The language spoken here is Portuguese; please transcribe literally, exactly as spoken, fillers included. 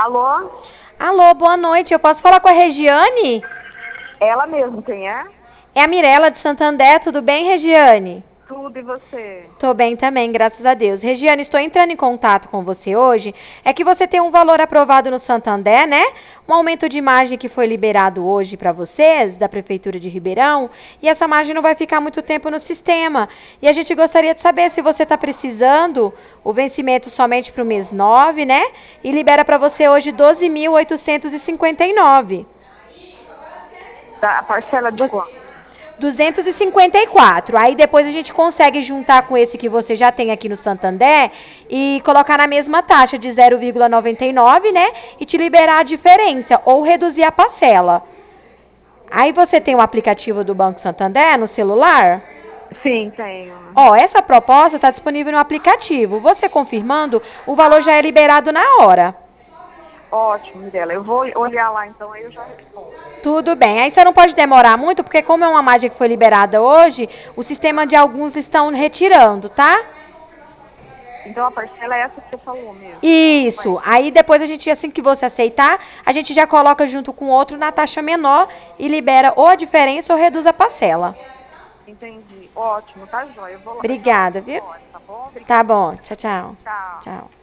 Alô? Alô, boa noite. Eu posso falar com a Regiane? Ela mesmo, quem é? É a Mirela de Santander. Tudo bem, Regiane? Tudo e você? Tô bem também, graças a Deus. Regiane, estou entrando em contato com você hoje. É que você tem um valor aprovado no Santander, né? Um aumento de margem que foi liberado hoje para vocês, da Prefeitura de Ribeirão. E essa margem não vai ficar muito tempo no sistema. E a gente gostaria de saber se você está precisando o vencimento somente para o mês nove, né? E libera para você hoje doze mil oitocentos e cinquenta e nove. Da a parcela de quanto? duzentos e cinquenta e quatro. Aí depois a gente consegue juntar com esse que você já tem aqui no Santander e colocar na mesma taxa de zero vírgula noventa e nove, né? E te liberar a diferença ou reduzir a parcela. Aí você tem o aplicativo do Banco Santander no celular? Sim, tenho. Ó, essa proposta está disponível no aplicativo. Você confirmando, o valor já é liberado na hora. Ótimo, Mirela. Eu vou olhar lá então, aí eu já respondo. Tudo bem. Aí você não pode demorar muito, porque como é uma margem que foi liberada hoje, o sistema de alguns estão retirando, tá? Então a parcela é essa que você falou mesmo. Isso. Aí depois a gente, assim que você aceitar, a gente já coloca junto com outro na taxa menor e libera ou a diferença ou reduz a parcela. Entendi. Ótimo, tá jóia. Eu vou lá. Obrigada, viu? Agora, tá bom? Tá Obrigada. bom. Tchau, tchau. Tchau. Tchau.